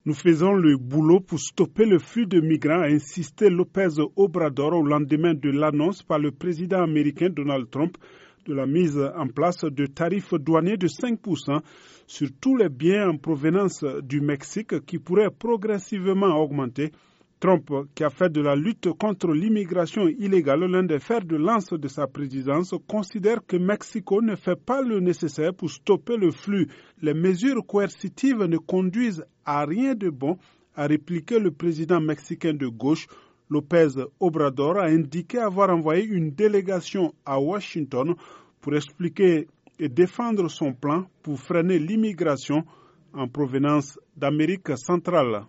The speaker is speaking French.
Nous faisons le boulot pour stopper le flux de migrants, a insisté López Obrador au lendemain de l'annonce par le président américain Donald Trump de la mise en place de tarifs douaniers de 5% sur tous les biens en provenance du Mexique qui pourraient progressivement augmenter. Trump, qui a fait de la lutte contre l'immigration illégale l'un des fers de lance de sa présidence, considère que Mexico ne fait pas le nécessaire pour stopper le flux. Les mesures coercitives ne conduisent à rien de bon, a répliqué le président mexicain de gauche. López Obrador a indiqué avoir envoyé une délégation à Washington pour expliquer et défendre son plan pour freiner l'immigration en provenance d'Amérique centrale.